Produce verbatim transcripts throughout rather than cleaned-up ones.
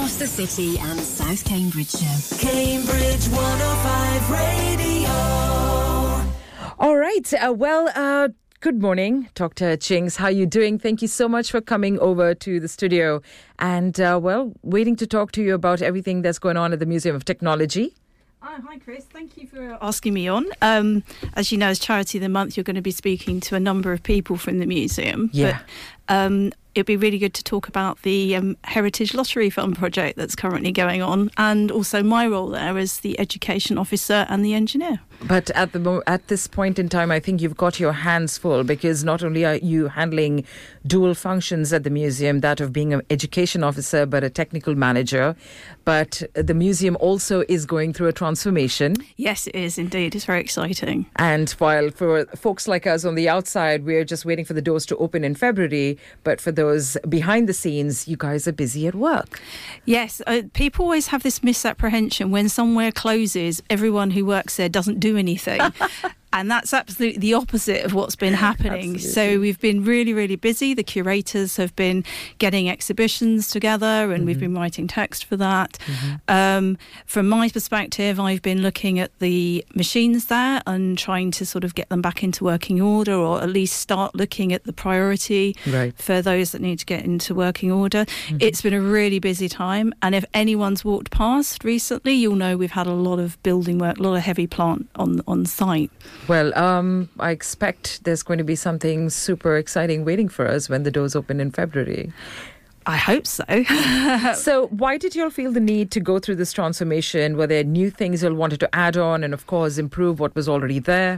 across the city and South Cambridgeshire. Cambridge one oh five Radio. All right. Uh, well, uh, good morning, Doctor Chings. How are you doing? Thank you so much for coming over to the studio. And, uh, well, waiting to talk to you about everything that's going on at the Museum of Technology. Oh, hi, Chris. Thank you for asking me on. Um, as you know, as Charity of the Month, you're going to be speaking to a number of people from the museum. Yeah. But um, it'd be really good to talk about the um, Heritage Lottery Fund project that's currently going on, and also my role there as the education officer and the engineer. But at the mo- at this point in time, I think you've got your hands full, because not only are you handling dual functions at the museum, that of being an education officer but a technical manager, but the museum also is going through a transformation. Yes, it is indeed. It's very exciting. And while for folks like us on the outside, we're just waiting for the doors to open in February, but for those behind the scenes, you guys are busy at work. Yes, uh, people always have this misapprehension when somewhere closes, everyone who works there doesn't do anything. And that's absolutely the opposite of what's been happening. Absolutely. So we've been really, really busy. The curators have been getting exhibitions together, and mm-hmm. we've been writing text for that. Mm-hmm. Um, from my perspective, I've been looking at the machines there and trying to sort of get them back into working order, or at least start looking at the priority right. for those that need to get into working order. Mm-hmm. It's been a really busy time. And if anyone's walked past recently, you'll know we've had a lot of building work, a lot of heavy plant on, on site. Well, um, I expect there's going to be something super exciting waiting for us when the doors open in February. I hope so. So why did you all feel the need to go through this transformation? Were there new things you all wanted to add on and, of course, improve what was already there?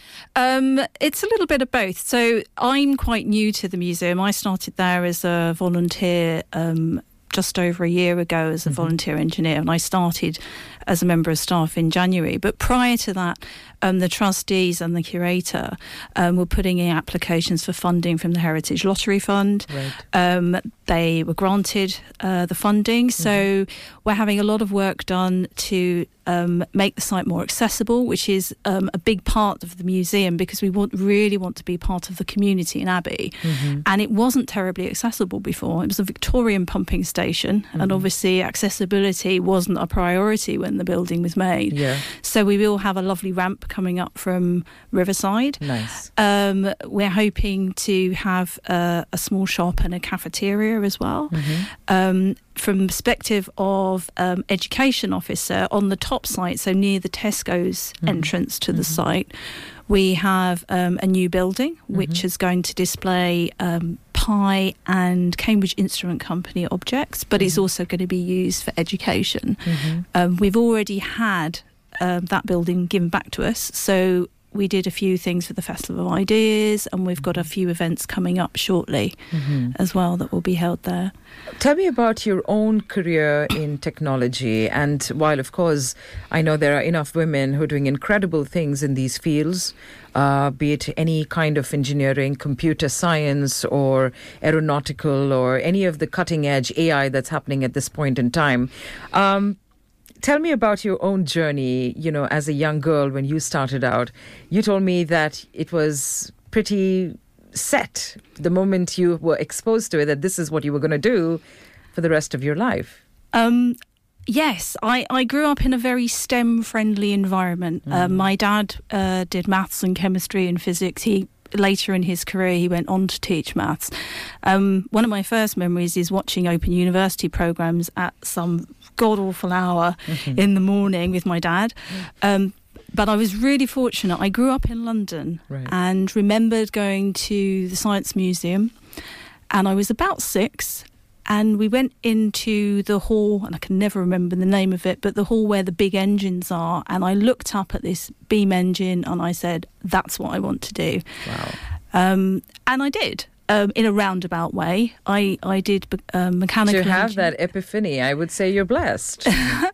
Um, it's a little bit of both. So I'm quite new to the museum. I started there as a volunteer um, just over a year ago as a mm-hmm. volunteer engineer, and I started as a member of staff in January. But prior to that, um, the trustees and the curator um, were putting in applications for funding from the Heritage Lottery Fund. Right. Um, they were granted uh, the funding. So mm-hmm. we're having a lot of work done to um, make the site more accessible, which is um, a big part of the museum, because we want, really want to be part of the community in Abbey. Mm-hmm. And it wasn't terribly accessible before. It was a Victorian pumping station, mm-hmm. and obviously accessibility wasn't a priority when the building was made. Yeah. So we will have a lovely ramp coming up from Riverside. Nice. Um, we're hoping to have a, a small shop and a cafeteria as well. Mm-hmm. Um, from the perspective of um, education officer, on the top site, so near the Tesco's mm-hmm. entrance to the mm-hmm. site, we have um, a new building which mm-hmm. is going to display um, Pi and Cambridge Instrument Company objects, but mm-hmm. it's also going to be used for education. Mm-hmm. Um, we've already had um, that building given back to us, so we did a few things for the Festival of Ideas, and we've got a few events coming up shortly mm-hmm. as well that will be held there. Tell me about your own career in technology. And while, of course, I know there are enough women who are doing incredible things in these fields, uh, be it any kind of engineering, computer science, or aeronautical, or any of the cutting-edge A I that's happening at this point in time. Um, Tell me about your own journey, you know, as a young girl when you started out. You told me that it was pretty set the moment you were exposed to it, that this is what you were going to do for the rest of your life. Um, yes, I, I grew up in a very STEM-friendly environment. Mm. Uh, my dad uh, did maths and chemistry and physics. He Later in his career, he went on to teach maths. Um, one of my first memories is watching Open University programmes at some god-awful hour mm-hmm. in the morning with my dad. Um, but I was really fortunate. I grew up in London right. and remembered going to the Science Museum, and I was about six, and we went into the hall, and I can never remember the name of it, but the hall where the big engines are, and I looked up at this beam engine and I said, that's what I want to do. Wow. Um, and I did. Um, in a roundabout way. I, I did uh, mechanical To have engine. that epiphany, I would say you're blessed.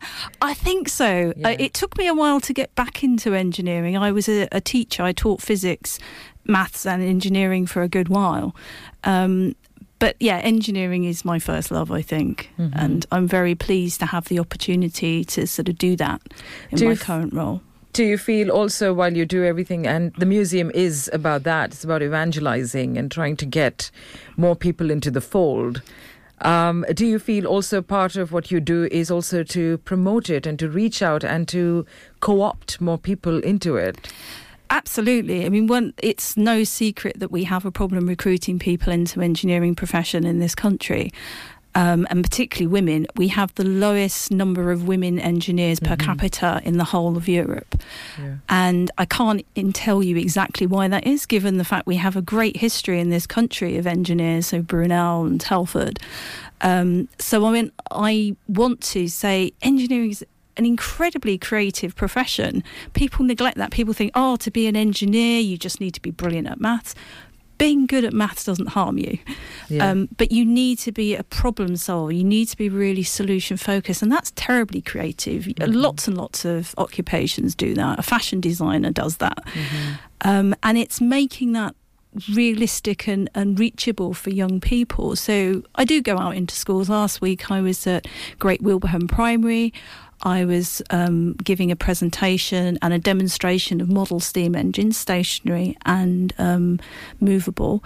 I think so. Yeah. Uh, it took me a while to get back into engineering. I was a, a teacher. I taught physics, maths and engineering for a good while. Um, but yeah, engineering is my first love, I think. Mm-hmm. And I'm very pleased to have the opportunity to sort of do that in do my you f- current role. Do you feel also, while you do everything, and the museum is about that, it's about evangelizing and trying to get more people into the fold, Um, do you feel also part of what you do is also to promote it and to reach out and to co-opt more people into it? Absolutely. I mean, one, it's no secret that we have a problem recruiting people into engineering profession in this country. Um, and particularly women. We have the lowest number of women engineers per mm-hmm. capita in the whole of Europe. Yeah. And I can't in tell you exactly why that is, given the fact we have a great history in this country of engineers, so Brunel and Telford. Um, so I mean, I want to say engineering is an incredibly creative profession. People neglect that. People think, oh, to be an engineer, you just need to be brilliant at maths. Being good at maths doesn't harm you, yeah. um, but you need to be a problem solver. You need to be really solution focused, and that's terribly creative. Mm-hmm. Lots and lots of occupations do that. A fashion designer does that, mm-hmm. um, and it's making that realistic and, and reachable for young people. So I do go out into schools. Last week I was at Great Wilbraham Primary. I was um, giving a presentation and a demonstration of model steam engines, stationary and um, movable.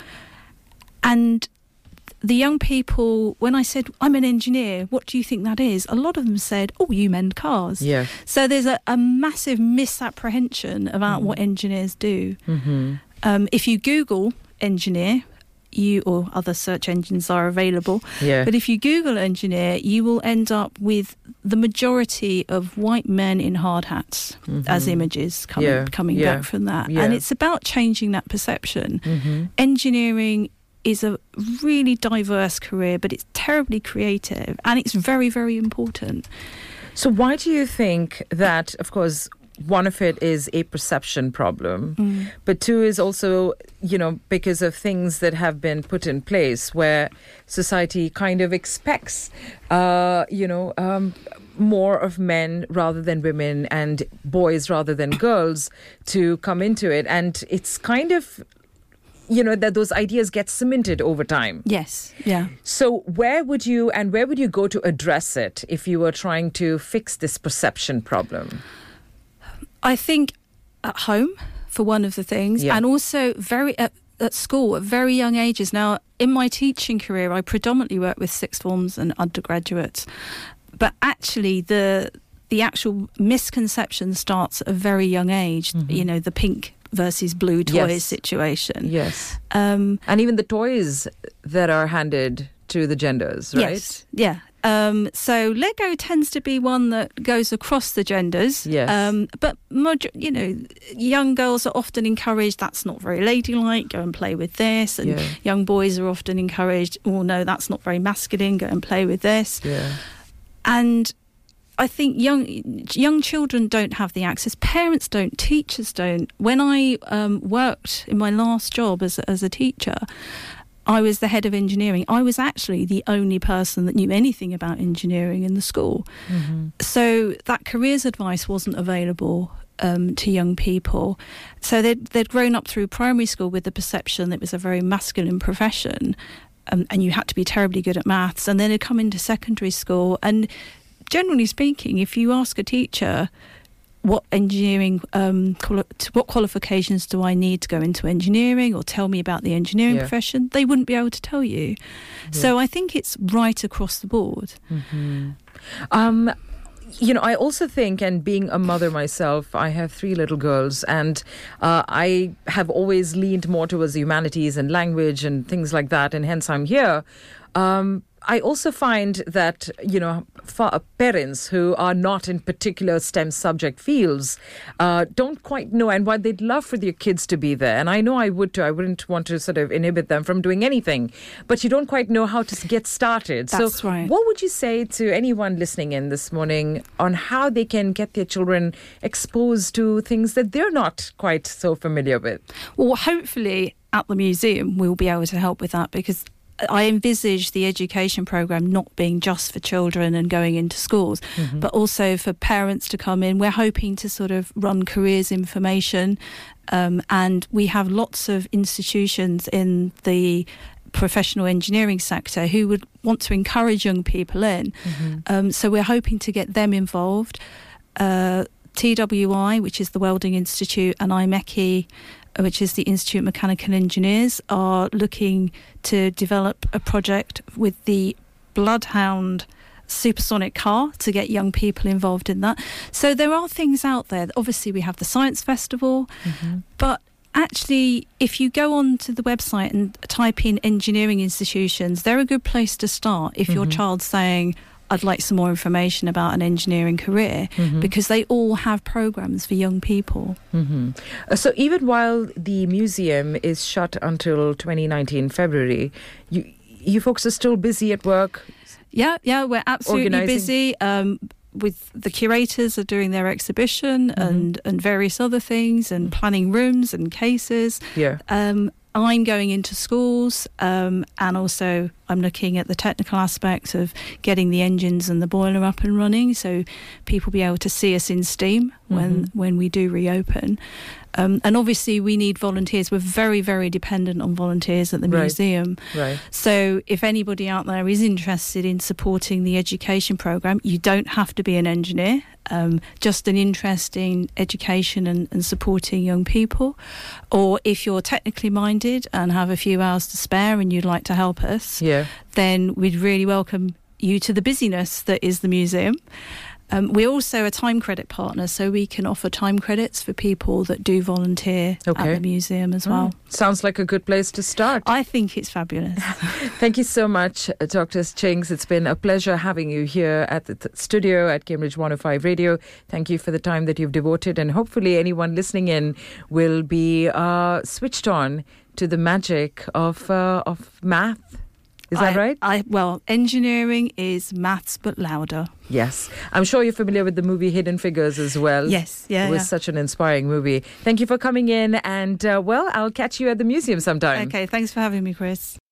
And the young people, when I said, I'm an engineer, what do you think that is? A lot of them said, oh, you mend cars. Yeah. So there's a, a massive misapprehension about mm-hmm. what engineers do. Mm-hmm. Um, if you Google engineer, you or other search engines are available. Yeah. But if you Google engineer, you will end up with the majority of white men in hard hats mm-hmm. as images coming, yeah. coming yeah. back from that. Yeah. And it's about changing that perception. Mm-hmm. Engineering is a really diverse career, but it's terribly creative and it's very, very important. So why do you think that, of course, one of it is a perception problem, mm. but two is also, you know, because of things that have been put in place where society kind of expects, uh, you know, um, more of men rather than women and boys rather than girls to come into it. And it's kind of, you know, that those ideas get cemented over time. Yes, yeah. So where would you, and where would you go to address it if you were trying to fix this perception problem? I think at home, for one of the things, yeah. and also very at, at school at very young ages. Now, in my teaching career, I predominantly work with sixth forms and undergraduates, but actually the the actual misconception starts at a very young age. Mm-hmm. You know, the pink versus blue toys yes. situation. Yes, um, and even the toys that are handed to the genders, right? Yes, yeah. Um, so Lego tends to be one that goes across the genders. Yes. Um, but, you know, young girls are often encouraged, that's not very ladylike, go and play with this. And yeah. young boys are often encouraged, oh, no, that's not very masculine, go and play with this. Yeah. And I think young young children don't have the access. Parents don't, teachers don't. When I um, worked in my last job as, as a teacher, I was the head of engineering. I was actually the only person that knew anything about engineering in the school. Mm-hmm. So that careers advice wasn't available um, to young people. So they'd, they'd grown up through primary school with the perception that it was a very masculine profession, um, and you had to be terribly good at maths. And then they'd come into secondary school. And generally speaking, if you ask a teacher, what engineering, um, quali- what qualifications do I need to go into engineering, or tell me about the engineering yeah. profession, they wouldn't be able to tell you. Yeah. So I think it's right across the board. Mm-hmm. Um, you know, I also think, and being a mother myself, I have three little girls, and uh, I have always leaned more towards the humanities and language and things like that, and hence I'm here. Um, I also find that, you know, for parents who are not in particular STEM subject fields uh, don't quite know, and why they'd love for their kids to be there. And I know I would too. I wouldn't want to sort of inhibit them from doing anything, but you don't quite know how to get started. That's so right. What would you say to anyone listening in this morning on how they can get their children exposed to things that they're not quite so familiar with? Well, hopefully at the museum we'll be able to help with that, because I envisage the education programme not being just for children and going into schools, mm-hmm. but also for parents to come in. We're hoping to sort of run careers information, um, and we have lots of institutions in the professional engineering sector who would want to encourage young people in. Mm-hmm. Um, so we're hoping to get them involved. Uh, T W I, which is the Welding Institute, and I M E C I, which is the Institute of Mechanical Engineers, are looking to develop a project with the bloodhound supersonic car to get young people involved in that. So there are things out there. Obviously, we have the Science Festival, mm-hmm. but actually, if you go onto the website and type in engineering institutions, they're a good place to start if mm-hmm. your child's saying, I'd like some more information about an engineering career, mm-hmm. because they all have programs for young people. Mm-hmm. Uh, so even while the museum is shut until twenty nineteen February, you you folks are still busy at work? Yeah, yeah, we're absolutely Organising. busy. Um, with the curators are doing their exhibition mm-hmm. and, and various other things and planning rooms and cases. Yeah. Um, I'm going into schools um, and also I'm looking at the technical aspects of getting the engines and the boiler up and running so people be able to see us in steam when, mm-hmm. when we do reopen. Um, and obviously we need volunteers. We're very, very dependent on volunteers at the right. museum. Right. So if anybody out there is interested in supporting the education programme, you don't have to be an engineer. Um, just an interest in education and, and supporting young people. Or if you're technically minded and have a few hours to spare and you'd like to help us, yeah. then we'd really welcome you to the busyness that is the museum. Um, we're also a time credit partner, so we can offer time credits for people that do volunteer okay. at the museum as well. Mm. Sounds like a good place to start. I think it's fabulous. Thank you so much, Doctor Chinks. It's been a pleasure having you here at the th- studio at Cambridge one oh five Radio. Thank you for the time that you've devoted, and hopefully anyone listening in will be uh, switched on to the magic of uh, of math. Is that I, right? I, well, engineering is maths, but louder. Yes. I'm sure you're familiar with the movie Hidden Figures as well. Yes, yeah. It was yeah. such an inspiring movie. Thank you for coming in and, uh, well, I'll catch you at the museum sometime. Okay, thanks for having me, Chris.